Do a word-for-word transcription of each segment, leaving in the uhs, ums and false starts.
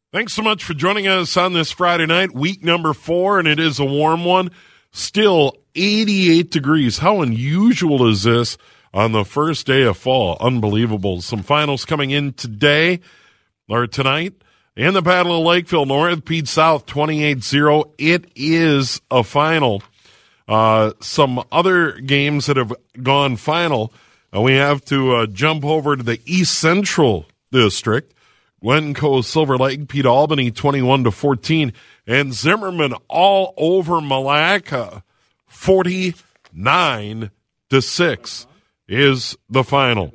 Thanks so much for joining us on this Friday night, week number four, and it is a warm one. Still eighty-eight degrees. How unusual is this on the first day of fall? Unbelievable. Some finals coming in today or tonight. In the Battle of Lakeville North, Pete South twenty-eight zero. It is a final. Uh, some other games that have gone final. Uh, we have to uh, jump over to the East Central District. Glencoe Silver Lake beat Albany twenty-one to fourteen, and Zimmerman all over Malacca forty-nine to six is the final.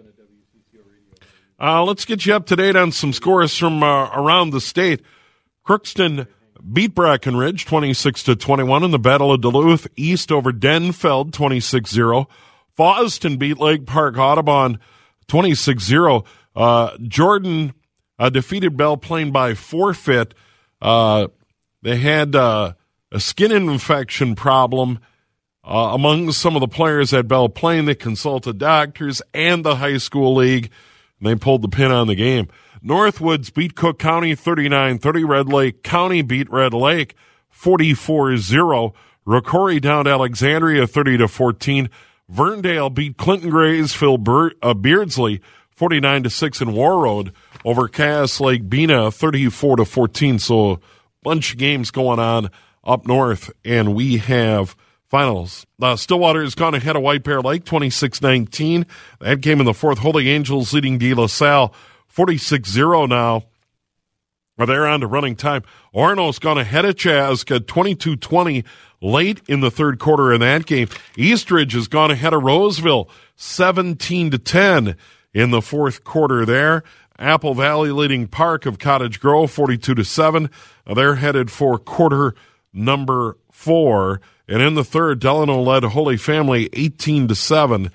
Uh, let's get you up to date on some scores from uh, around the state. Crookston beat Brackenridge twenty-six to twenty-one in the Battle of Duluth. East over Denfeld twenty-six zero. Fosston beat Lake Park Audubon twenty-six zero. Uh, Jordan uh, defeated Belle Plaine by forfeit. Uh, they had uh, a skin infection problem uh, among some of the players at Belle Plaine. They consulted doctors and the high school league, and they pulled the pin on the game. Northwoods beat Cook County thirty-nine thirty. Red Lake County beat Red Lake forty-four zero. Rocori down to Alexandria thirty to fourteen. Verndale beat Clinton Graysville Ber- uh, Beardsley forty-nine to six in Warroad over Cass Lake Bena thirty-four to fourteen. So a bunch of games going on up north, and we have finals. Uh, Stillwater has gone ahead of White Bear Lake twenty-six nineteen. That game in the fourth. Holy Angels leading De La Salle forty-six zero now. Well, they're on to running time. Orono's gone ahead of Chaska twenty-two twenty late in the third quarter in that game. Eastridge has gone ahead of Roseville seventeen to ten in the fourth quarter there. Apple Valley leading Park of Cottage Grove forty-two to seven. They're headed for quarter number four. And in the third, Delano led Holy Family eighteen to seven.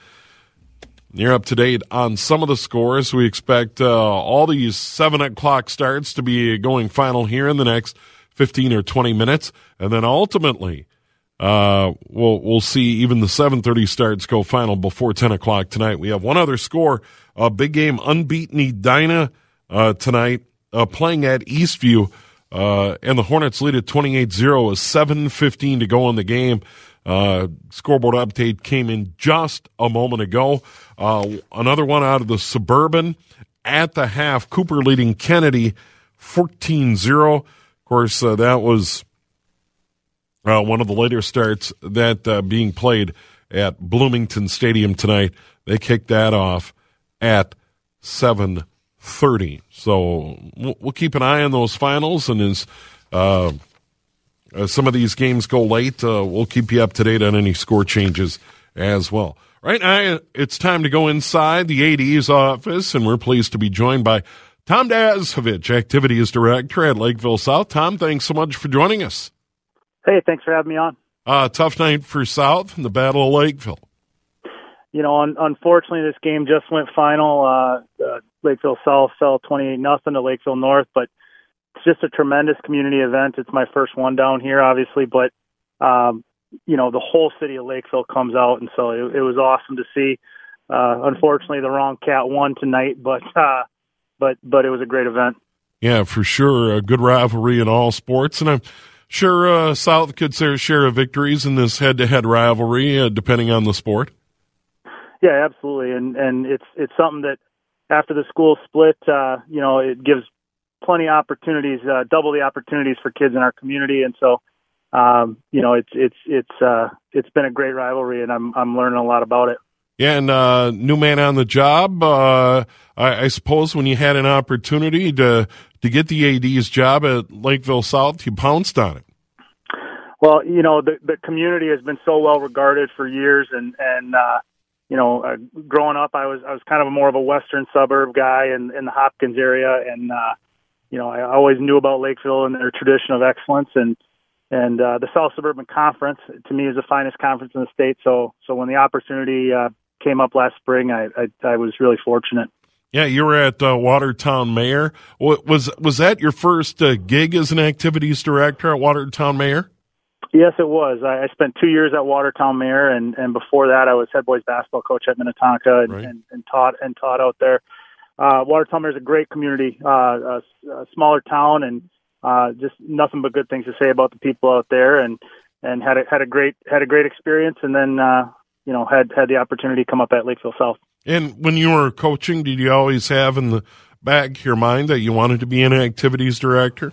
You're up to date on some of the scores. We expect uh, all these seven o'clock starts to be going final here in the next fifteen or twenty minutes. And then ultimately, uh, we'll, we'll see even the seven thirty starts go final before ten o'clock tonight. We have one other score, a big game, unbeaten Edina uh, tonight, uh, playing at Eastview. Uh, and the Hornets lead at twenty-eight zero with seven fifteen to go in the game. Uh, scoreboard update came in just a moment ago. Uh, another one out of the Suburban at the half. Cooper leading Kennedy fourteen zero. Of course, uh, that was uh, one of the later starts that uh, being played at Bloomington Stadium tonight. They kicked that off at seven thirty. So we'll, we'll keep an eye on those finals, and as uh, as some of these games go late, uh, we'll keep you up to date on any score changes as well. Right now, it's time to go inside the A D's office, and we're pleased to be joined by Tom Dasovich, Activities Director at Lakeville South. Tom, thanks so much for joining us. Hey, thanks for having me on. Uh, tough night for South in the Battle of Lakeville. You know, un- unfortunately, this game just went final. Uh, uh, Lakeville South fell twenty-eight nothing to Lakeville North, but it's just a tremendous community event. It's my first one down here, obviously, but, um, you know, the whole city of Lakeville comes out, and so it, it was awesome to see. Uh, unfortunately, the wrong cat won tonight, but uh, but but it was a great event. Yeah, for sure. A good rivalry in all sports, and I'm sure uh, South could share a victories in this head-to-head rivalry, uh, depending on the sport. Yeah, absolutely, and and it's it's something that after the school split, uh, you know, it gives plenty of opportunities, uh, double the opportunities for kids in our community, and so, um, you know, it's it's it's uh, it's been a great rivalry, and I'm I'm learning a lot about it. Yeah, and uh, new man on the job. Uh, I, I suppose when you had an opportunity to to get the A D's job at Lakeville South, you pounced on it. Well, you know, the the community has been so well regarded for years, and and uh, you know, uh, growing up, I was I was kind of a more of a western suburb guy in, in the Hopkins area, and uh, you know, I always knew about Lakeville and their tradition of excellence, and and uh, the South Suburban Conference to me is the finest conference in the state. So so when the opportunity uh, came up last spring, I, I I was really fortunate. Yeah, you were at uh, Watertown Mayor. Was was that your first uh, gig as an activities director at Watertown Mayor? Yes, it was. I, I spent two years at Watertown Mayor, and, and before that, I was head boys basketball coach at Minnetonka and, right. and, and taught and taught out there. uh, Watertown is a great community, uh, a, a smaller town, and uh, just nothing but good things to say about the people out there, and and had a, had a great had a great experience, and then uh, you know had had the opportunity to come up at Lakeville South. And when you were coaching, did you always have in the back of your mind that you wanted to be an activities director?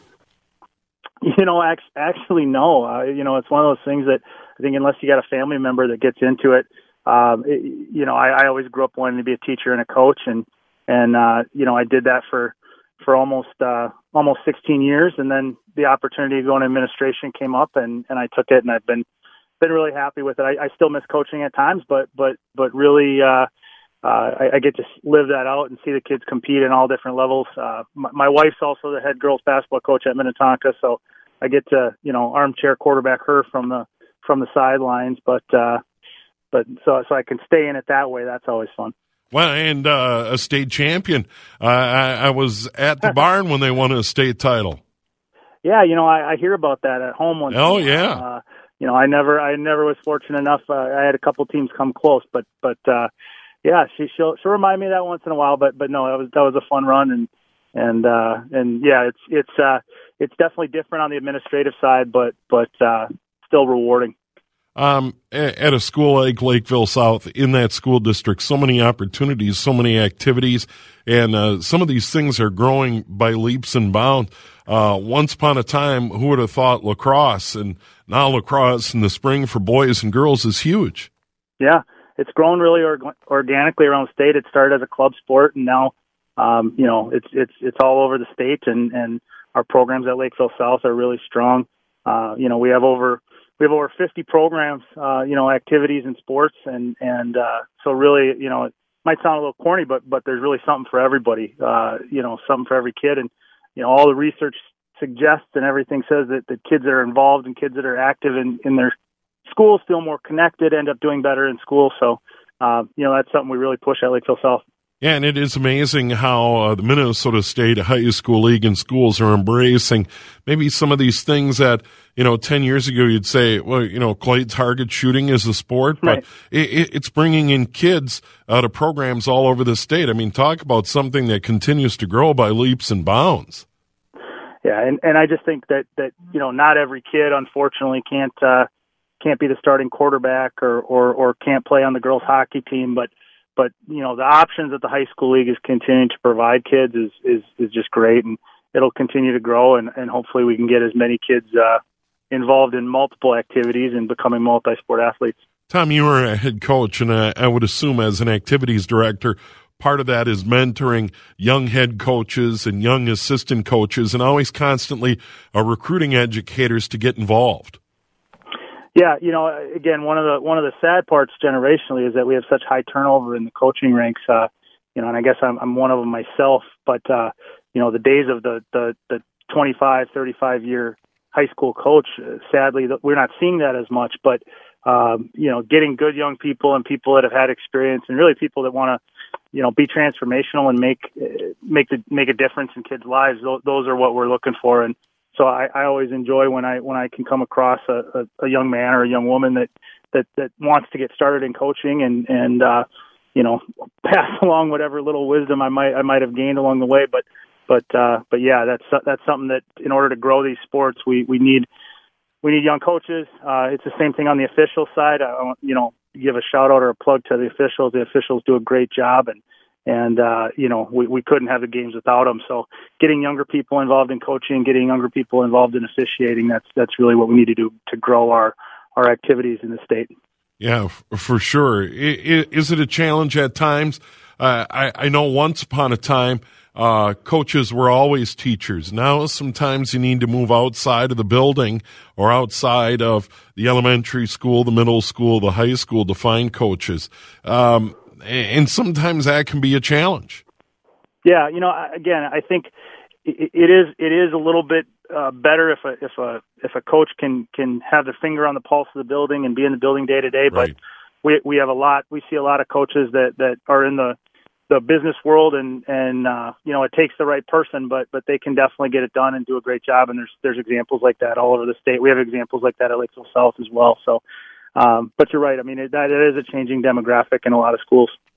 You know, actually, no. Uh, you know, it's one of those things that I think unless you got a family member that gets into it, um, it you know, I, I always grew up wanting to be a teacher and a coach, and and uh, you know, I did that for for almost uh, almost sixteen years, and then the opportunity to go into administration came up, and, and I took it, and I've been been really happy with it. I, I still miss coaching at times, but but but really. Uh, Uh, I, I get to live that out and see the kids compete in all different levels. Uh, my, my wife's also the head girls basketball coach at Minnetonka, so I get to, you know, armchair quarterback her from the from the sidelines. But uh, but so so I can stay in it that way. That's always fun. Well, and uh, a state champion. Uh, I, I was at the barn when they won a state title. Yeah, you know, I, I hear about that at home once. Oh yeah. Uh, you know, I never I never was fortunate enough. Uh, I had a couple teams come close, but but. Uh, Yeah, she she'll she'll remind me of that once in a while, but but no, that was that was a fun run, and and uh, and yeah, it's it's uh, it's definitely different on the administrative side, but but uh, still rewarding. Um, at a school like Lakeville South, in that school district, so many opportunities, so many activities, and uh, some of these things are growing by leaps and bounds. Uh, once upon a time, who would have thought lacrosse, and now lacrosse in the spring for boys and girls is huge. Yeah. It's grown really org- organically around the state. It started as a club sport, and now, um, you know, it's it's it's all over the state. And, and our programs at Lakeville South are really strong. Uh, you know, we have over we have over fifty programs, uh, you know, activities and sports, and and uh, so really, you know, it might sound a little corny, but but there's really something for everybody. Uh, you know, something for every kid, and you know, all the research suggests and everything says that the kids that are involved and kids that are active in, in their schools feel more connected, end up doing better in school. So, uh, you know, that's something we really push at Lakeville South. Yeah, and it is amazing how uh, the Minnesota State High School League and schools are embracing maybe some of these things that, you know, ten years ago you'd say, well, you know, clay target shooting is a sport, but right. it, it's bringing in kids uh, to programs all over the state. I mean, talk about something that continues to grow by leaps and bounds. Yeah, and, and I just think that, that, you know, not every kid, unfortunately, can't uh, – can't be the starting quarterback or, or, or can't play on the girls hockey team, but, but, you know, the options that the high school league is continuing to provide kids is, is, is just great, and it'll continue to grow, and, and hopefully we can get as many kids uh, involved in multiple activities and becoming multi-sport athletes. Tom, you were a head coach, and I, I would assume as an activities director, part of that is mentoring young head coaches and young assistant coaches and always constantly uh, recruiting educators to get involved. Yeah, you know, again, one of the one of the sad parts generationally is that we have such high turnover in the coaching ranks. Uh, you know, and I guess I'm I'm one of them myself. But uh, you know, the days of the the, the twenty-five, thirty-five year high school coach, uh, sadly, we're not seeing that as much. But um, you know, getting good young people and people that have had experience, and really people that want to, you know, be transformational and make make the make a difference in kids' lives. Those, those are what we're looking for. And so I, I always enjoy when I when I can come across a, a, a young man or a young woman that, that, that wants to get started in coaching and and uh, you know, pass along whatever little wisdom I might I might have gained along the way. But but uh, but yeah, that's that's something that in order to grow these sports, we, we need we need young coaches. Uh, it's the same thing on the official side. I want, you know, give a shout out or a plug to the officials. The officials do a great job, and. And, uh, you know, we, we couldn't have the games without them. So getting younger people involved in coaching, getting younger people involved in officiating, that's that's really what we need to do to grow our, our activities in the state. Yeah, f- for sure. I, I, is it a challenge at times? Uh, I, I know once upon a time, uh, coaches were always teachers. Now sometimes you need to move outside of the building or outside of the elementary school, the middle school, the high school to find coaches. Um And sometimes that can be a challenge. Yeah, you know, again, I think it is it is a little bit uh, better if a if a if a coach can can have their finger on the pulse of the building and be in the building day to day. But we we have a lot. We see a lot of coaches that, that are in the, the business world, and and uh, you know, it takes the right person, but but they can definitely get it done and do a great job. And there's there's examples like that all over the state. We have examples like that at Lakeville South as well. So. Um, but you're right. I mean, it, that it is a changing demographic in a lot of schools.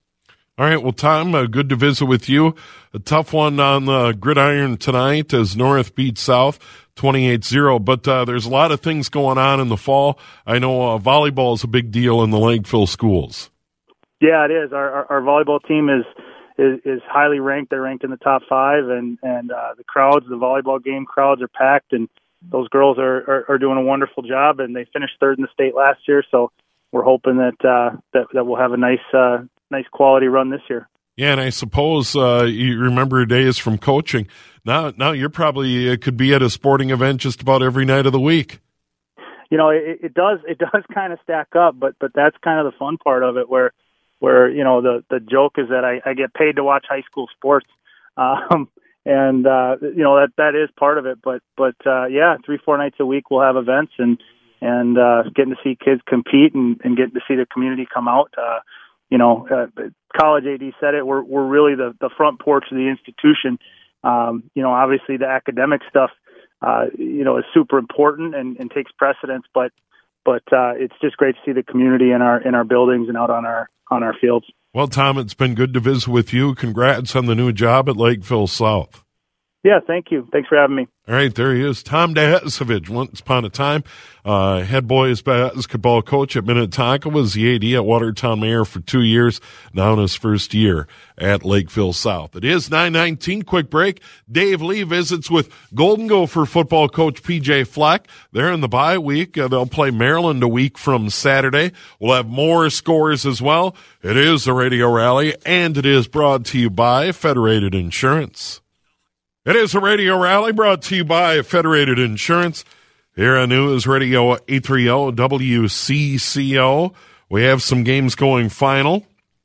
All right, well, Tom, uh, good to visit with you. A tough one on the gridiron tonight as North beats South twenty-eight zero, but uh, there's a lot of things going on in the fall. I know uh, volleyball is a big deal in the Lakeville schools. Yeah, it is. Our, our, our volleyball team is, is is highly ranked. They're ranked in the top five, and, and uh, the crowds, the volleyball game crowds are packed, and those girls are, are, are doing a wonderful job, and they finished third in the state last year, so we're hoping that uh, that, that we'll have a nice uh, nice quality run this year. Yeah, and I suppose uh, you remember days from coaching. Now, now you're probably uh, could be at a sporting event just about every night of the week. You know, it, it does it does kind of stack up, but but that's kind of the fun part of it, where where you know the the joke is that I, I get paid to watch high school sports, um, and uh, you know that that is part of it. But but uh, yeah, three four nights a week we'll have events, and and uh, getting to see kids compete and, and getting to see the community come out. Uh, You know, uh, college A D said it. We're we're really the, the front porch of the institution. Um, you know, obviously the academic stuff, uh, you know, is super important and, and takes precedence. But but uh, it's just great to see the community in our in our buildings and out on our on our fields. Well, Tom, it's been good to visit with you. Congrats on the new job at Lakeville South. Yeah, thank you. Thanks for having me. All right, there he is, Tom Dehesovich. Once upon a time, uh, head boys basketball coach at Minnetonka, was the A D at Watertown Mayor for two years, now in his first year at Lakeville South. It is nine nineteen, quick break. Dave Lee visits with Golden Gopher football coach P J Fleck. They're in the bye week. Uh, they'll play Maryland a week from Saturday. We'll have more scores as well. It is a radio rally, and it is brought to you by Federated Insurance. It is a radio rally brought to you by Federated Insurance. Here on News Radio eight thirty W C C O. We have some games going final.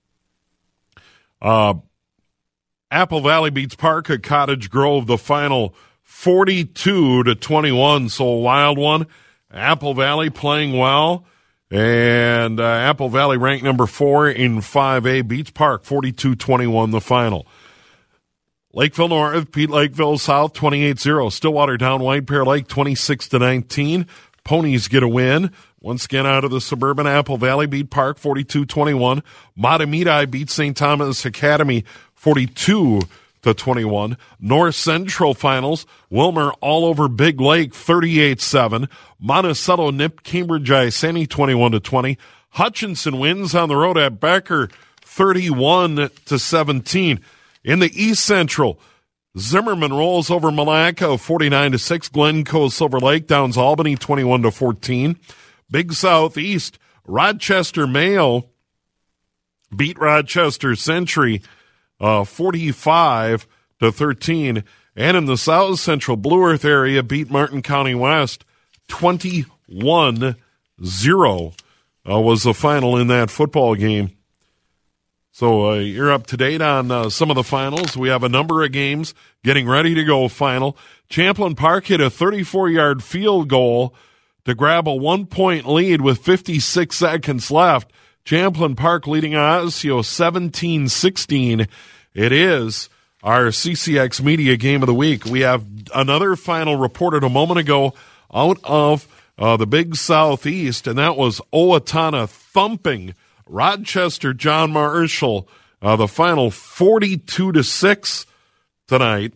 Uh, Apple Valley beats Park at Cottage Grove, the final forty-two to twenty-one, so a wild one. Apple Valley playing well, and uh, Apple Valley ranked number four in five A, beats Park forty-two twenty-one, the final. Lakeville North beat Lakeville South twenty-eight zero. Stillwater down White Bear Lake twenty-six to nineteen. Ponies get a win. Once again out of the suburban, Apple Valley beat Park forty-two twenty-one. Matamidi beat Saint Thomas Academy forty-two to twenty-one. North Central finals, Wilmer all over Big Lake thirty-eight seven. Monticello nipped Cambridge Isani twenty-one to twenty. Hutchinson wins on the road at Becker thirty-one to seventeen. In the East Central, Zimmerman rolls over Malacca forty-nine to six. Glencoe Silver Lake downs Albany twenty-one to fourteen. Big Southeast, Rochester Mayo beat Rochester Century uh, forty-five to thirteen. And in the South Central, Blue Earth area beat Martin County West twenty-one zero uh, was the final in that football game. So uh, you're up to date on uh, some of the finals. We have a number of games getting ready to go final. Champlin Park hit a thirty-four-yard field goal to grab a one-point lead with fifty-six seconds left. Champlin Park leading Osseo seventeen sixteen. It is our C C X Media Game of the Week. We have another final reported a moment ago out of uh, the Big Southeast, and that was Owatonna thumping Rochester John Marshall, uh, the final forty-two to six tonight.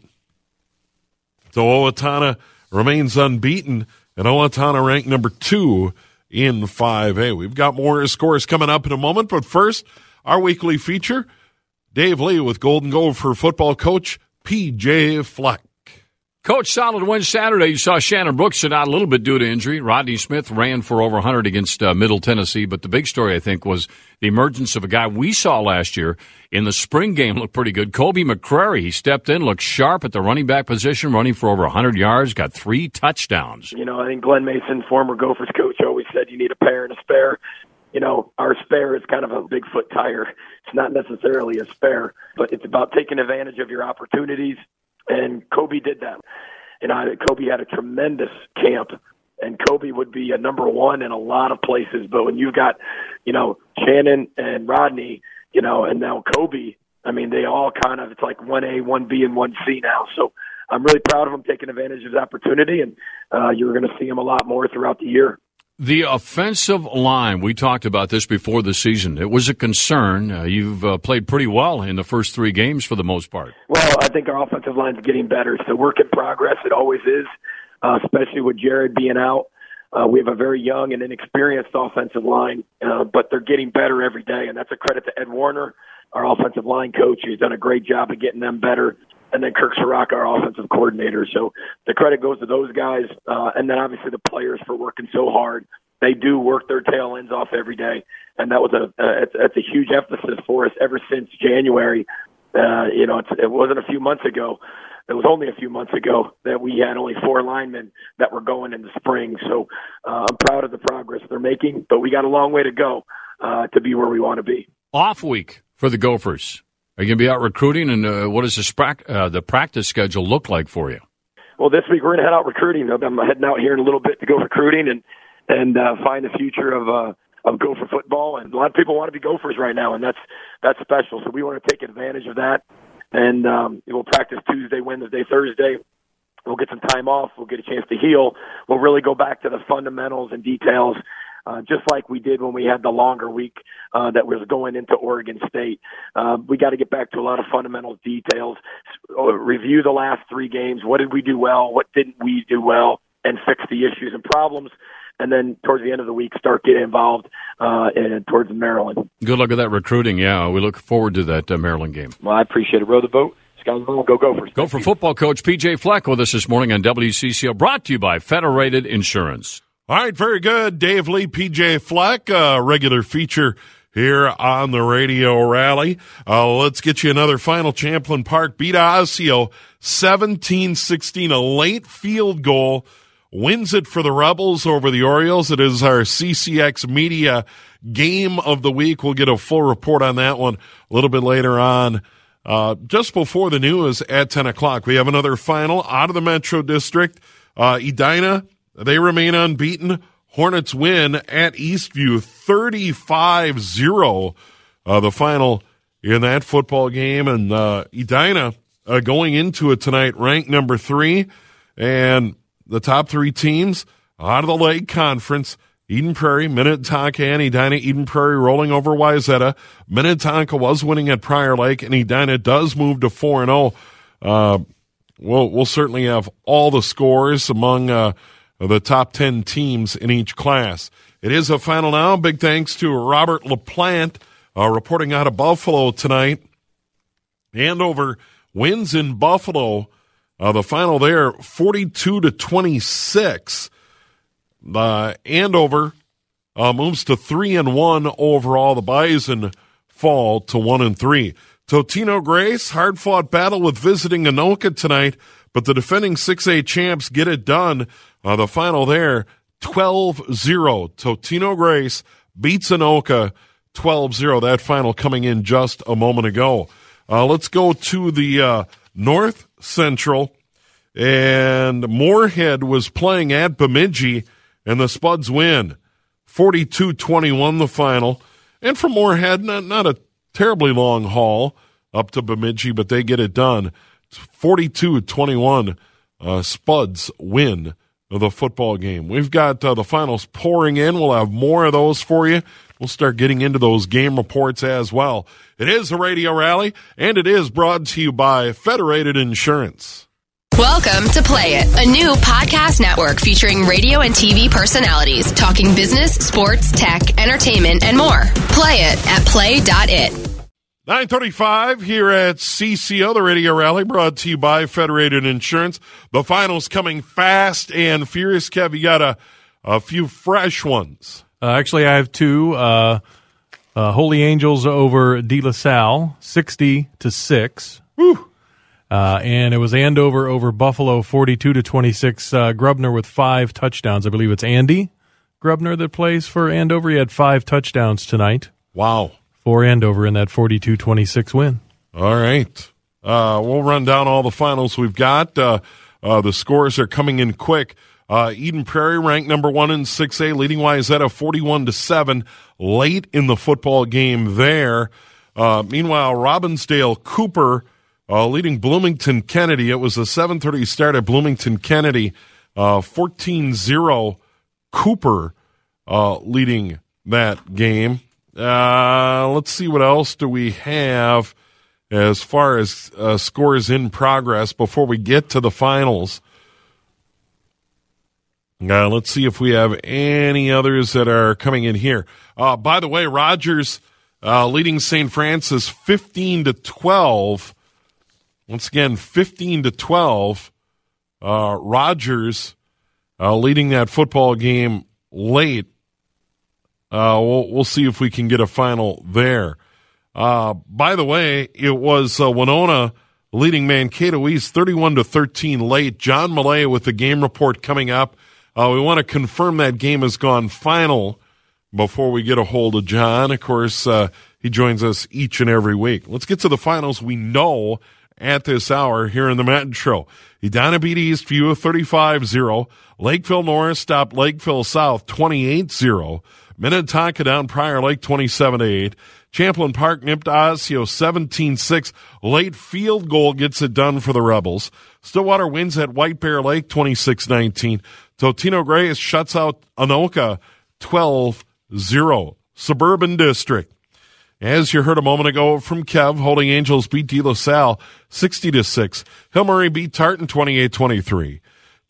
So Owatonna remains unbeaten, and Owatonna ranked number two in five A. We've got more scores coming up in a moment, but first, our weekly feature, Dave Lee with Golden Gopher football coach P J Fleck. Coach, solid win Saturday. You saw Shannon Brooks sit out a little bit due to injury. Rodney Smith ran for over one hundred against uh, Middle Tennessee. But the big story, I think, was the emergence of a guy we saw last year in the spring game. Looked pretty good. Kobe McCrary, he stepped in, looked sharp at the running back position, running for over one hundred yards, got three touchdowns. You know, I think Glenn Mason, former Gophers coach, always said you need a pair and a spare. You know, our spare is kind of a Bigfoot tire. It's not necessarily a spare, but it's about taking advantage of your opportunities. And Kobe did that. And I, Kobe had a tremendous camp, and Kobe would be a number one in a lot of places. But when you've got, you know, Shannon and Rodney, you know, and now Kobe, I mean, they all kind of, it's like one A, one B, and one C now. So I'm really proud of him taking advantage of his opportunity, and uh, you're going to see him a lot more throughout the year. The offensive line, we talked about this before the season. It was a concern. Uh, you've uh, played pretty well in the first three games for the most part. Well, I think our offensive line is getting better. It's a work in progress. It always is, uh, especially with Jared being out. Uh, we have a very young and inexperienced offensive line, uh, but they're getting better every day, and that's a credit to Ed Warner, our offensive line coach. He's done a great job of getting them better, and then Kirk Ciarrocca, our offensive coordinator. So the credit goes to those guys, uh, and then obviously the players for working so hard. They do work their tail ends off every day, and that was a uh, it's, it's a huge emphasis for us ever since January. Uh, you know, it's, it wasn't a few months ago. It was only a few months ago that we had only four linemen that were going in the spring. So uh, I'm proud of the progress they're making, but we got a long way to go uh, to be where we want to be. Off week for the Gophers. Are you going to be out recruiting, and uh, what does the, sprac- uh, the practice schedule look like for you? Well, this week we're going to head out recruiting. I'm heading out here in a little bit to go recruiting and and uh, find the future of uh, of Gopher football. And a lot of people want to be Gophers right now, and that's that's special. So we want to take advantage of that. And um, we'll practice Tuesday, Wednesday, Thursday. We'll get some time off. We'll get a chance to heal. We'll really go back to the fundamentals and details, uh, just like we did when we had the longer week uh, that was going into Oregon State. Uh, we got to get back to a lot of fundamentals details, uh, review the last three games. What did we do well? What didn't we do well? And fix the issues and problems. And then towards the end of the week, start getting involved uh, in, towards Maryland. Good luck with that recruiting. Yeah, we look forward to that uh, Maryland game. Well, I appreciate it. Row the boat. Sky's the limit. Go Gophers. Go for football coach P J Fleck with us this morning on W C C O, brought to you by Federated Insurance. All right, very good. Dave Lee, P J Fleck, a regular feature here on the Radio Rally. Uh, let's get you another final. Champlain Park beat Osseo seventeen sixteen, a late field goal. Wins it for the Rebels over the Orioles. It is our C C X Media Game of the Week. We'll get a full report on that one a little bit later on. Uh, just before the news at ten o'clock, we have another final out of the Metro District. Uh, Edina, they remain unbeaten. Hornets win at Eastview thirty-five zero, uh, the final in that football game. And uh, Edina uh, going into it tonight ranked number three. And the top three teams out of the Lake Conference, Eden Prairie, Minnetonka, and Edina. Eden Prairie rolling over Wayzata. Minnetonka was winning at Prior Lake, and Edina does move to four and oh. Uh, we'll, we'll certainly have all the scores among uh, the top ten teams in each class. It is a final now. Big thanks to Robert LaPlante uh, reporting out of Buffalo tonight. Andover wins in Buffalo. Uh, the final there, forty-two to twenty-six. Uh, Andover uh, moves to three and one overall. The Bison fall to one and three. Totino Grace, hard-fought battle with visiting Anoka tonight, but the defending six A champs get it done. Uh, the final there, twelve zero. Totino Grace beats Anoka twelve zero. That final coming in just a moment ago. Uh, let's go to the uh, North Central, and Moorhead was playing at Bemidji, and the Spuds win forty-two twenty-one the final. And for Moorhead, not, not a terribly long haul up to Bemidji, but they get it done. forty-two twenty-one, uh, Spuds win the football game. We've got uh, the finals pouring in. We'll have more of those for you. We'll start getting into those game reports as well. It is a Radio Rally, and it is brought to you by Federated Insurance. Welcome to Play It, a new podcast network featuring radio and T V personalities talking business, sports, tech, entertainment, and more. Play it at play dot it. nine thirty-five here at C C O, the Radio Rally, brought to you by Federated Insurance. The finals coming fast and furious. Kev, you got a, a few fresh ones. Uh, actually, I have two. Uh, uh, Holy Angels over De La Salle, sixty to six. Whew. Uh, and it was Andover over Buffalo, forty-two to twenty-six. Uh, Grubner with five touchdowns. I believe it's Andy Grubner that plays for Andover. He had five touchdowns tonight. Wow. For Andover in that forty-two twenty-six win. All right. Uh, we'll run down all the finals we've got. Uh, uh, the scores are coming in quick. Uh, Eden Prairie ranked number one in six A, leading Wayzata forty-one to seven late in the football game there. Uh, meanwhile, Robbinsdale Cooper uh, leading Bloomington Kennedy. It was a seven thirty start at Bloomington Kennedy, uh, fourteen zero Cooper uh, leading that game. Uh, let's see what else do we have as far as uh, scores in progress before we get to the finals. Uh, let's see if we have any others that are coming in here. Uh, by the way, Rogers uh, leading Saint Francis fifteen to twelve. Once again, fifteen to twelve. Uh, Rogers uh, leading that football game late. Uh, we'll, we'll see if we can get a final there. Uh, by the way, it was uh, Winona leading Mankato East thirty-one to thirteen late. John Millay with the game report coming up. Uh, we want to confirm that game has gone final before we get a hold of John. Of course, uh, he joins us each and every week. Let's get to the finals we know at this hour here in the Metro. Edina beat Eastview thirty-five zero. Lakeville North stopped Lakeville South twenty-eight zero. Minnetonka down Prior Lake twenty-seven to eight. Champlain Park nipped Osseo seventeen six. Late field goal gets it done for the Rebels. Stillwater wins at White Bear Lake twenty-six nineteen. Totino Grace shuts out Anoka twelve zero. Suburban District. As you heard a moment ago from Kev, Holding Angels beat De La Salle sixty to six. Hill Murray beat Tartan twenty-eight twenty-three.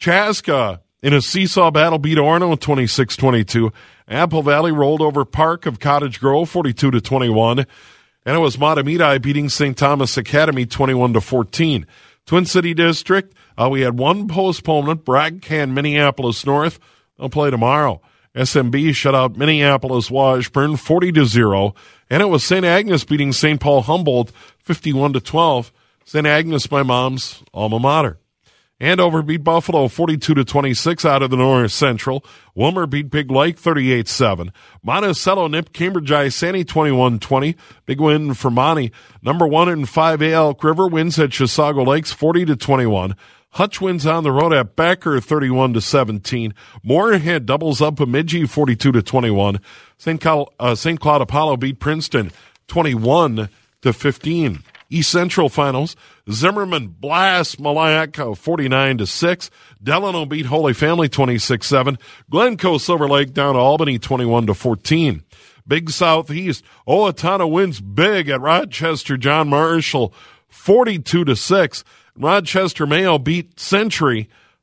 Chaska in a seesaw battle beat Orono twenty-six twenty-two. Apple Valley rolled over Park of Cottage Grove forty-two to twenty-one. And it was Matamidi beating Saint Thomas Academy twenty-one to fourteen. Twin City District, uh, we had one postponement. Bragg can Minneapolis North. They'll play tomorrow. S M B shut out Minneapolis Washburn forty to zero. And it was Saint Agnes beating Saint Paul Humboldt fifty-one to twelve. Saint Agnes, my mom's alma mater. Andover beat Buffalo forty-two to twenty-six out of the North Central. Wilmer beat Big Lake thirty-eight seven. Monticello nipped Cambridge Isani twenty-one twenty. Big win for Monty. Number one in five A Elk River wins at Chisago Lakes forty to twenty-one. Hutch wins on the road at Becker thirty-one to seventeen. Moorhead doubles up Bemidji forty-two to twenty-one. Saint Cloud, uh, Saint Cloud Apollo beat Princeton twenty-one to fifteen. East Central Finals, Zimmerman blasts Malacca forty-nine to six. Delano beat Holy Family twenty-six seven. Glencoe Silver Lake down to Albany twenty-one to fourteen. Big Southeast, Owatonna wins big at Rochester John Marshall forty-two to six. Rochester Mayo beat Century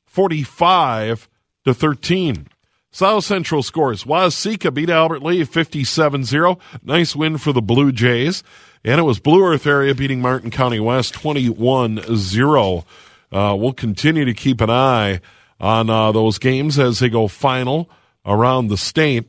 forty-five to thirteen. South Central scores. Waseca beat Albert Lee fifty-seven zero. Nice win for the Blue Jays. And it was Blue Earth area beating Martin County West twenty-one zero. Uh, we'll continue to keep an eye on uh, those games as they go final around the state.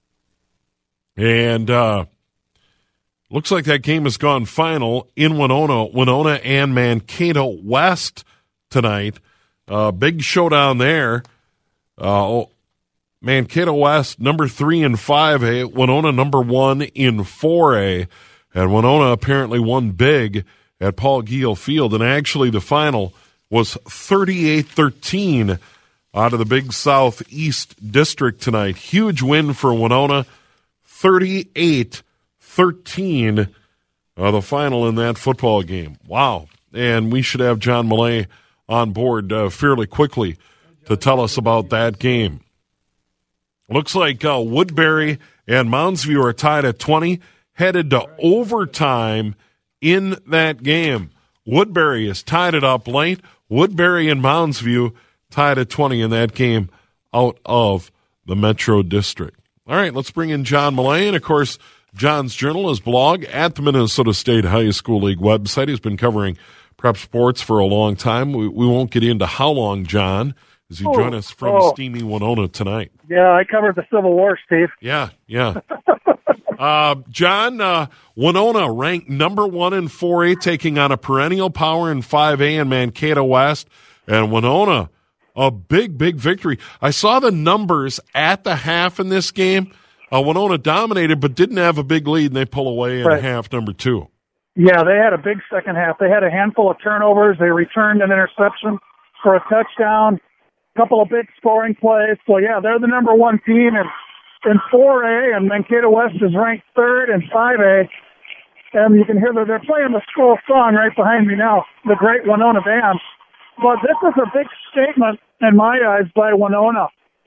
And uh, looks like that game has gone final in Winona. Winona and Mankato West tonight. Uh, big showdown there. Uh, Mankato West, number three in five A. Winona, number one in four A. And Winona apparently won big at Paul Giel Field. And actually the final was thirty-eight thirteen out of the Big Southeast District tonight. Huge win for Winona. thirty-eight thirteen uh, the final in that football game. Wow. And we should have John Millay on board uh, fairly quickly to tell us about that game. Looks like uh, Woodbury and Mounds View are tied at twenty. Headed to overtime in that game. Woodbury has tied it up late. Woodbury and Mounds View tied at twenty in that game out of the Metro District. All right, let's bring in John Millay. And, of course, John's journal, his blog at the Minnesota State High School League website. He's been covering prep sports for a long time. We, we won't get into how long, John, as you oh, join us from oh. steamy Winona tonight. Yeah, I covered the Civil War, Steve. Yeah, yeah. Uh, John, uh, Winona ranked number one in four A, taking on a perennial power in five A in Mankato West. And Winona, a big, big victory. I saw the numbers at the half in this game. Uh, Winona dominated but didn't have a big lead, and they pull away in right. half number two. Yeah, they had a big second half. They had a handful of turnovers. They returned an interception for a touchdown, a couple of big scoring plays. So, yeah, they're the number one team, and in four A, and Mankato West is ranked third in five A. And you can hear that they're playing the school song right behind me now, the Great Winona Band. But this is a big statement in my eyes by Winona.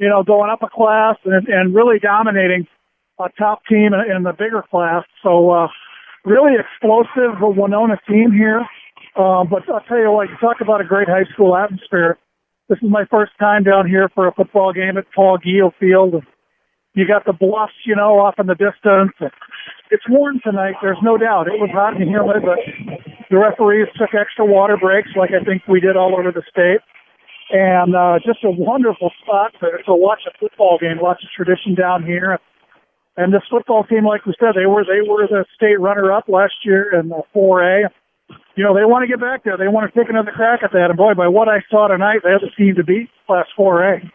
you know, going up a class and, and really dominating a top team in, in the bigger class. So uh, really explosive Winona team here. Uh, but I'll tell you what, you talk about a great high school atmosphere. This is my first time down here for a football game at Paul Giel Field. You got the bluffs, you know, off in the distance. It's warm tonight, there's no doubt. It was hot and humid, but the referees took extra water breaks like I think we did all over the state. And uh, just a wonderful spot to, to watch a football game, watch a tradition down here. And this football team, like we said, they were they were the state runner-up last year in the four A. You know, they want to get back there. They want to take another crack at that. And, boy, by what I saw tonight, they have the team to beat Class four A.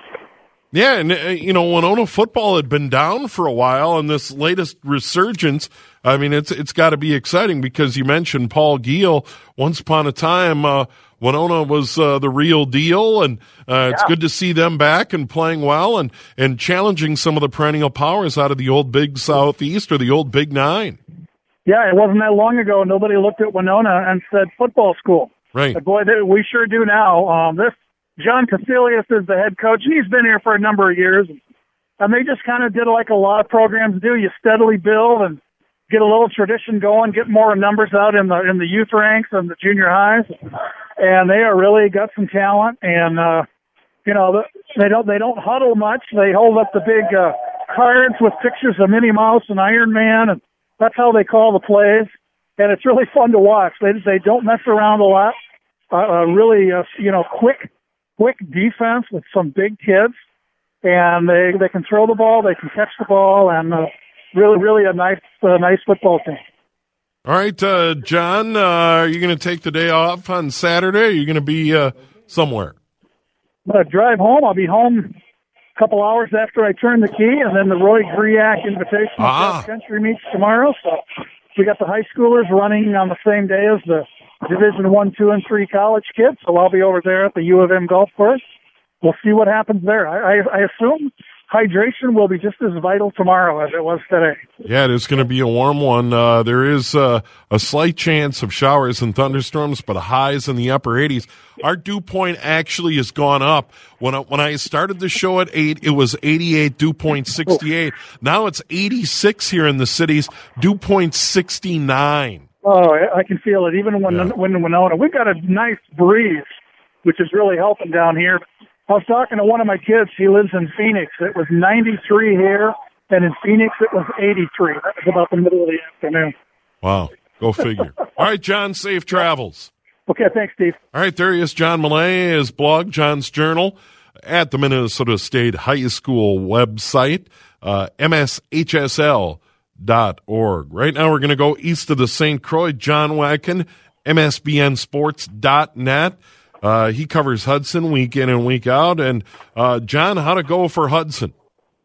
Yeah, and, uh, you know, Winona football had been down for a while, and this latest resurgence, I mean, it's it's got to be exciting because you mentioned Paul Giel. Once upon a time, uh, Winona was uh, the real deal, and uh, it's yeah. good to see them back and playing well and, and challenging some of the perennial powers out of the old Big Southeast or the old Big Nine. Yeah, it wasn't that long ago. Nobody looked at Winona and said football school. Right. But boy, they, we sure do now. Um, this John Casilius is the head coach, and he's been here for a number of years. And they just kind of did like a lot of programs do. You steadily build and get a little tradition going, get more numbers out in the in the youth ranks and the junior highs. And they are really got some talent. And uh, you know, they don't they don't huddle much. They hold up the big uh, cards with pictures of Minnie Mouse and Iron Man, and that's how they call the plays. And it's really fun to watch. They they don't mess around a lot. Uh, uh, really, uh, you know, quick. Quick defense with some big kids, and they they can throw the ball, they can catch the ball, and uh, really, really a nice, uh, nice football team. All right, uh, John, uh, are you going to take the day off on Saturday? Or are you going to be uh, somewhere? I'm going to drive home. I'll be home a couple hours after I turn the key, and then the Roy Griak Invitational ah. Cross Country meets tomorrow. So we got the high schoolers running on the same day as the Division One, Two, and Three college kids, so I'll be over there at the U of M golf course. We'll see what happens there. I, I, I assume hydration will be just as vital tomorrow as it was today. Yeah, it is going to be a warm one. Uh, there is uh, a slight chance of showers and thunderstorms, but highs in the upper eighties. Our dew point actually has gone up. When I, when I started the show at eight, it was eighty-eight, dew point sixty-eight. Now it's eighty-six here in the cities, dew point sixty-nine. Oh, I can feel it. Even when, yeah. when Winona, we've got a nice breeze, which is really helping down here. I was talking to one of my kids. He lives in Phoenix. It was ninety-three here, and in Phoenix it was eighty-three. That was about the middle of the afternoon. Wow. Go figure. All right, John, safe travels. Okay, thanks, Steve. All right, there he is, John Millay, his blog, John's Journal, at the Minnesota State High School website, uh, M S H S L. Dot org. Right now we're going to go east of the Saint Croix. John Wacken, M S B N Sports dot net. Uh, he covers Hudson week in and week out. And, uh, John, how'd it go for Hudson?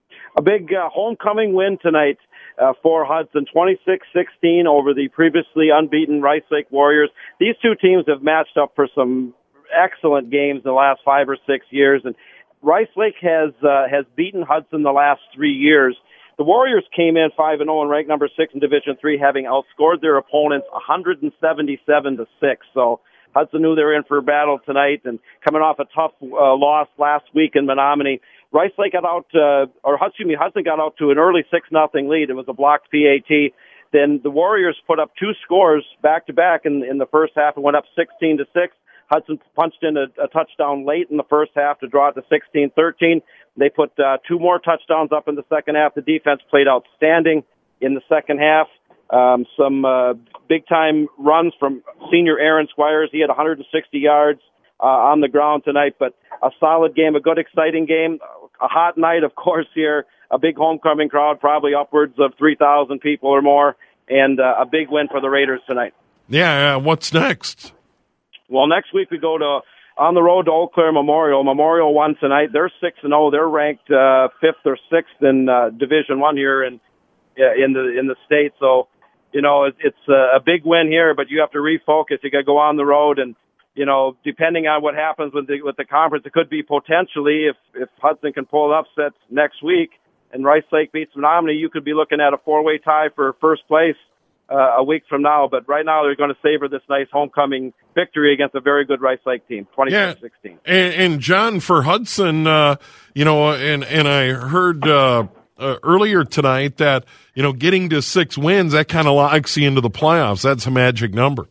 A big uh, homecoming win tonight uh, for Hudson, twenty-six sixteen over the previously unbeaten Rice Lake Warriors. These two teams have matched up for some excellent games in the last five or six years. And Rice Lake has uh, has beaten Hudson the last three years. The Warriors came in five and oh and ranked number six in Division three, having outscored their opponents one seventy-seven to six. So Hudson knew they were in for a battle tonight, and coming off a tough uh, loss last week in Menominee. Rice Lake got out, uh, or excuse me, Hudson got out to an early six nothing lead. It was a blocked P A T. Then the Warriors put up two scores back-to-back in, in the first half and went up sixteen to six. Hudson punched in a, a touchdown late in the first half to draw it to sixteen thirteen. They put uh, two more touchdowns up in the second half. The defense played outstanding in the second half. Um, some uh, big-time runs from senior Aaron Squires. He had one hundred sixty yards uh, on the ground tonight, but a solid game, a good, exciting game. A hot night, of course, here. A big homecoming crowd, probably upwards of three thousand people or more, and uh, a big win for the Raiders tonight. Yeah, uh, what's next? Well, next week we go to on the road to Eau Claire Memorial. Memorial won tonight. They're six and zero. They're ranked uh, fifth or sixth in uh, Division One here in in the in the state. So, you know, it, it's a, a big win here, but you have to refocus. You got to go on the road, and you know, depending on what happens with the with the conference, it could be potentially if if Hudson can pull upsets next week and Rice Lake beats Menominee, you could be looking at a four way tie for first place uh, a week from now. But right now they're going to savor this nice homecoming victory against a very good Rice Lake team, twenty-six sixteen. Yeah. And, and John, for Hudson, uh, you know, and, and I heard uh, uh, earlier tonight that, you know, getting to six wins, that kind of locks you into the playoffs. That's a magic number.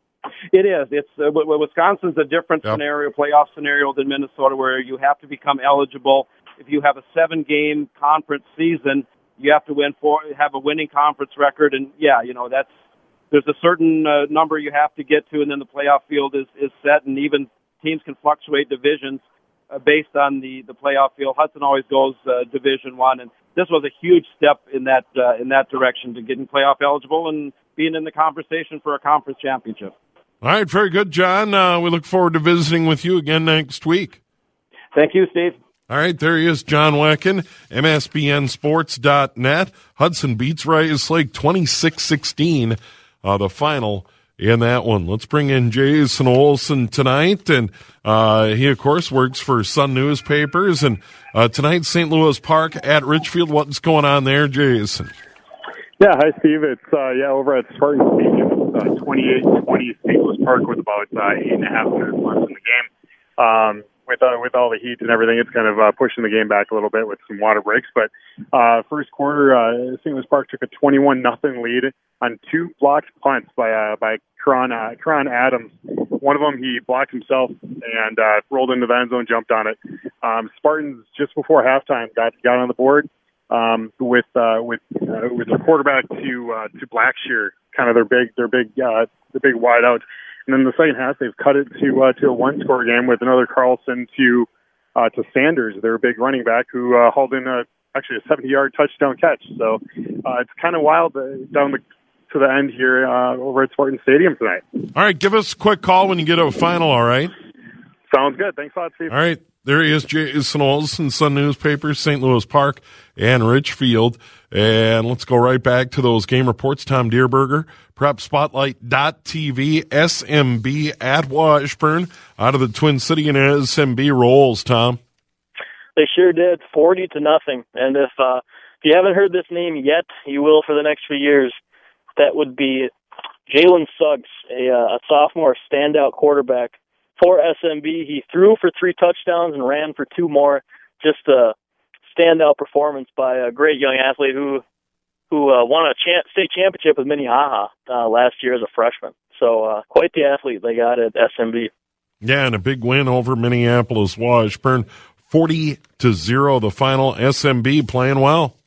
It is. It's uh, Wisconsin's a different Yep. scenario, playoff scenario than Minnesota, where you have to become eligible. If you have a seven-game conference season, you have to win four, have a winning conference record, and yeah, you know that's there's a certain uh, number you have to get to, and then the playoff field is, is set, and even teams can fluctuate divisions uh, based on the, the playoff field. Hudson always goes uh, Division One, and this was a huge step in that uh, in that direction to getting playoff eligible and being in the conversation for a conference championship. All right, very good, John. Uh, we look forward to visiting with you again next week. Thank you, Steve. All right, there he is, John Wecken, M S B N sports dot net. Hudson beats Rice Lake twenty-six sixteen, uh, the final in that one. Let's bring in Jason Olson tonight, and uh, he, of course, works for Sun Newspapers. And uh, tonight, Saint Louis Park at Richfield. What's going on there, Jason? Yeah, hi, Steve. It's, uh, yeah, over at Spartan Stadium. Uh, twenty-eight twenty Saint Louis Park with about uh, eight and a half minutes left in the game. Um, with uh, with all the heat and everything, it's kind of uh, pushing the game back a little bit with some water breaks. But uh, first quarter, uh, Saint Louis Park took a twenty-one nothing lead on two blocked punts by uh, by Kron, uh, Kron Adams. One of them he blocked himself and uh, rolled into the end zone, jumped on it. Um, Spartans just before halftime got got on the board um, with uh, with uh, with the quarterback to uh, to Blackshear. Kind of their big, their big, uh, the big wideout, and then the second half they've cut it to uh, to a one-score game with another Carlson to uh, to Sanders, their big running back, who uh, hauled in a actually a seventy-yard touchdown catch. So uh, it's kind of wild uh, down the to the end here uh, over at Spartan Stadium tonight. All right, give us a quick call when you get to a final. All right. Sounds good. Thanks a lot, Steve. All right. There he is, Jason Olson, Sun Newspapers, Saint Louis Park, and Richfield. And let's go right back to those game reports. Tom Dierberger, Prep Spotlight dot T V, S M B at Washburn, out of the Twin City, and S M B rolls, Tom. They sure did, forty to nothing. And if uh, if you haven't heard this name yet, you will for the next few years. That would be Jalen Suggs, a, uh, a sophomore standout quarterback for S M B. He threw for three touchdowns and ran for two more. Just a standout performance by a great young athlete who who uh, won a cha- state championship with Minnehaha uh, last year as a freshman. So uh, quite the athlete they got at S M B. Yeah, and a big win over Minneapolis Washburn, forty to zero. The final. S M B playing well.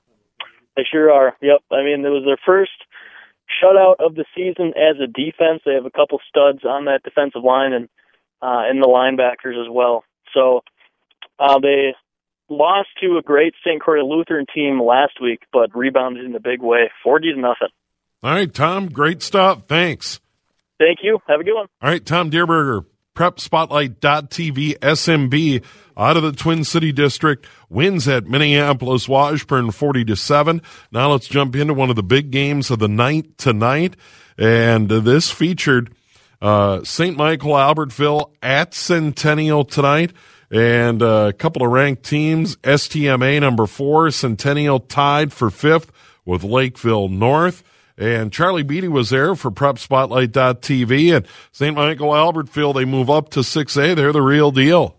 They sure are. Yep. I mean, it was their first shutout of the season as a defense. They have a couple studs on that defensive line and uh, and the linebackers as well. So uh, they lost to a great Saint Croix Lutheran team last week, but rebounded in a big way, forty to nothing. All right, Tom, great stuff. Thanks. Thank you. Have a good one. All right, Tom Dierberger, Prep Spotlight dot T V, S M B out of the Twin City District, wins at Minneapolis Washburn forty to seven. Now let's jump into one of the big games of the night tonight, and uh, this featured uh, Saint Michael Albertville at Centennial tonight, and uh, a couple of ranked teams. S T M A number four, Centennial tied for fifth with Lakeville North. And Charlie Beatty was there for Prep Spotlight dot T V, and Saint Michael Albertville, they move up to six A. They're the real deal.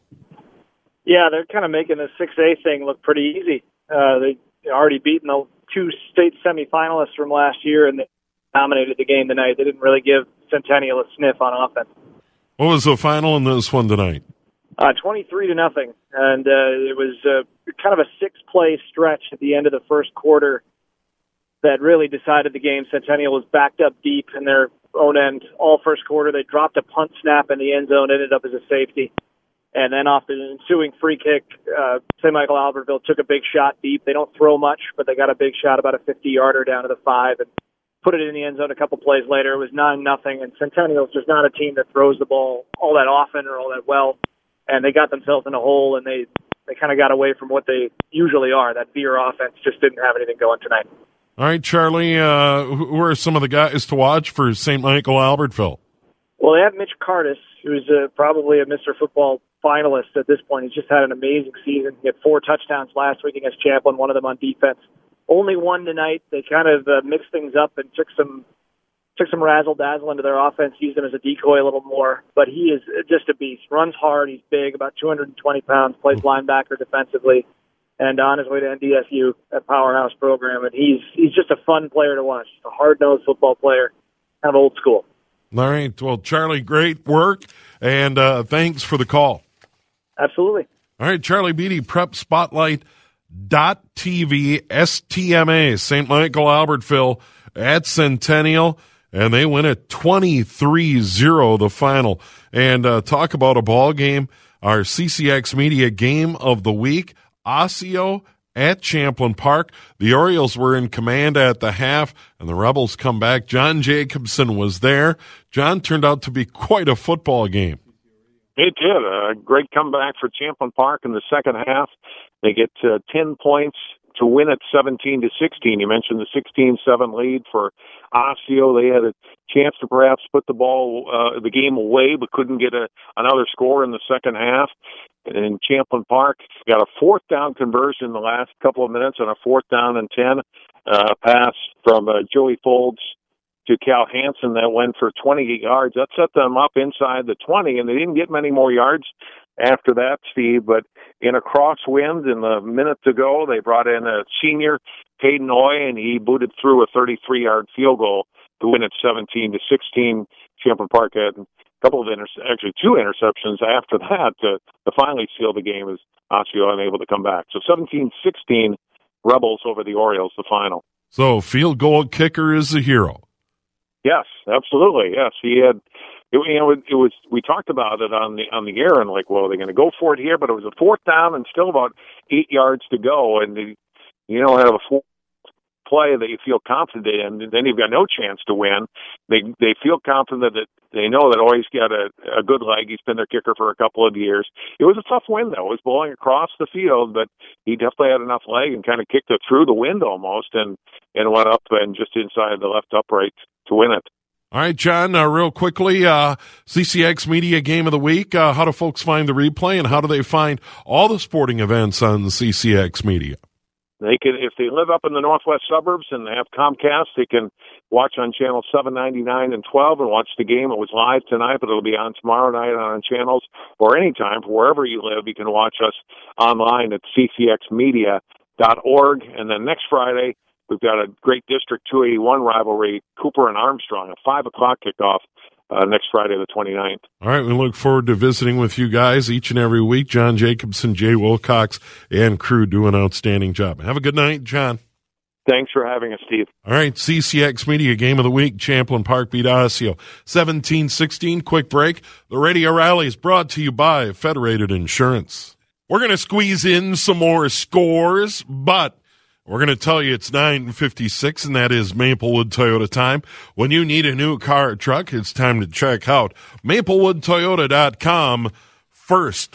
Yeah, they're kind of making the six A thing look pretty easy. Uh, they already beaten the two state semifinalists from last year, and they dominated the game tonight. They didn't really give Centennial a sniff on offense. What was the final in this one tonight? Uh, twenty-three to nothing, and uh, it was uh, kind of a six-play stretch at the end of the first quarter that really decided the game. Centennial was backed up deep in their own end all first quarter. They dropped a punt snap in the end zone, ended up as a safety. And then off the ensuing free kick, uh, Saint Michael Albertville took a big shot deep. They don't throw much, but they got a big shot, about a fifty-yarder down to the five, and put it in the end zone a couple plays later. It was nine nothing, and Centennial's just not a team that throws the ball all that often or all that well. And they got themselves in a hole, and they, they kind of got away from what they usually are. That veer offense just didn't have anything going tonight. All right, Charlie, uh, who are some of the guys to watch for Saint Michael Albertville? Well, they have Mitch Cardis, who's uh, probably a Mister Football finalist at this point. He's just had an amazing season. He had four touchdowns last week against Champlin, one of them on defense. Only one tonight. They kind of uh, mixed things up and took some took some razzle dazzle into their offense, used him as a decoy a little more. But he is just a beast. Runs hard. He's big, about two hundred twenty pounds. Plays linebacker defensively, and on his way to N D S U, that powerhouse program. And he's he's just a fun player to watch. Just a hard nosed football player, kind of old school. All right. Well, Charlie, great work, and uh, thanks for the call. Absolutely. All right, Charlie Beatty, Prep Spotlight dot T V, S T M A, Saint Michael Albertville at Centennial, and they win it twenty-three zero, the final. And uh, talk about a ball game, our C C X Media Game of the Week, Osseo at Champlin Park. The Orioles were in command at the half, and the Rebels come back. John Jacobson was there. John, turned out to be quite a football game. It did. A great comeback for Champlin Park in the second half. They get uh, ten points to win it seventeen to sixteen. You mentioned the sixteen seven lead for Osseo. They had a chance to perhaps put the ball, uh, the game away, but couldn't get a, another score in the second half. And Champlin Park got a fourth down conversion in the last couple of minutes on a fourth down and ten uh, pass from uh, Joey Folds to Cal Hansen that went for twenty-eight yards. That set them up inside the twenty, and they didn't get many more yards after that, Steve. But in a crosswind, in the minute to go, they brought in a senior, Peyton Oy, and he booted through a thirty-three-yard field goal to win it seventeen to sixteen. Champlin Park had a couple of, inter- actually two interceptions after that to, to finally seal the game as Osseo unable to come back. So seventeen sixteen, Rebels over the Orioles, the final. So field goal kicker is a hero. Yes, absolutely. Yes, he had. It, you know, it, it was. We talked about it on the on the air, and like, well, they're going to go for it here, but it was a fourth down and still about eight yards to go, and the, you know, have a four play that you feel confident in, and then you've got no chance to win. They they feel confident that they know that Oy's got a, a good leg. He's been their kicker for a couple of years. It was a tough win, though. It was blowing across the field, but he definitely had enough leg and kind of kicked it through the wind almost, and and went up and just inside the left upright to win it. All right, John, uh, real quickly, uh, C C X Media Game of the Week. Uh, how do folks find the replay, and how do they find all the sporting events on the C C X Media? They can, if they live up in the northwest suburbs and they have Comcast, they can watch on channel seven ninety-nine and twelve and watch the game. It was live tonight, but it'll be on tomorrow night on channels, or anytime, wherever you live, you can watch us online at c c x media dot org. And then next Friday, we've got a great District two eighty-one rivalry, Cooper and Armstrong, a five o'clock kickoff uh, next Friday the twenty-ninth. All right, we look forward to visiting with you guys each and every week. John Jacobson, Jay Wilcox, and crew do an outstanding job. Have a good night, John. Thanks for having us, Steve. All right, C C X Media Game of the Week, Champlin Park beat Osseo seventeen sixteen. Quick break. The Radio Rally is brought to you by Federated Insurance. We're going to squeeze in some more scores, but we're going to tell you it's nine fifty-six, and that is Maplewood Toyota time. When you need a new car or truck, it's time to check out maplewood toyota dot com first.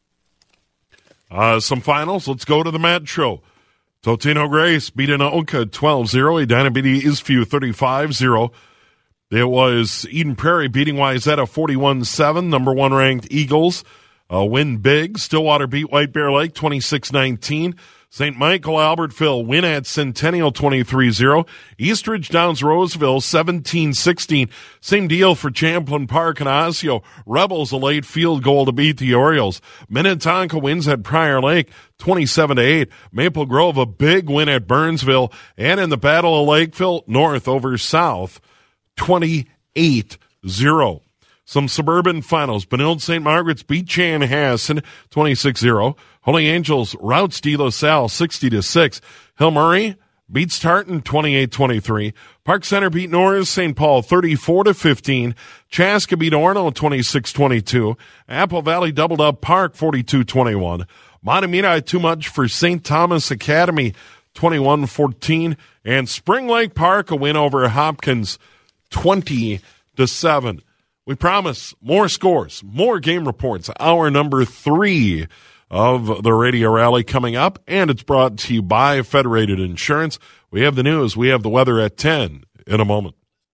Uh, some finals. Let's go to the Metro. Totino Grace beat Anoka twelve zero. Edina beat Eastview thirty-five zero. It was Eden Prairie beating Wayzata forty-one seven. Number one ranked Eagles uh, win big. Stillwater beat White Bear Lake twenty-six nineteen. Saint Michael Albertville win at Centennial twenty-three zero. Eastridge Downs Roseville seventeen sixteen. Same deal for Champlin Park and Osseo. Rebels a late field goal to beat the Orioles. Minnetonka wins at Prior Lake twenty-seven to eight. Maple Grove a big win at Burnsville. And in the Battle of Lakeville, North over South twenty-eight zero. Some suburban finals. Benilde Saint Margaret's beat Chanhassen twenty-six zero. Holy Angels routs De La Salle sixty to six. Hill Murray beats Tartan twenty-eight twenty-three. Park Center beat Norris Saint Paul thirty-four to fifteen. Chaska beat Orono twenty-six twenty-two. Apple Valley doubled up Park forty-two twenty-one. Mahtomedi too much for Saint Thomas Academy twenty-one fourteen. And Spring Lake Park a win over Hopkins twenty to seven. We promise more scores, more game reports. Hour number three of the Radio Rally coming up, and it's brought to you by Federated Insurance. We have the news. We have the weather at ten in a moment.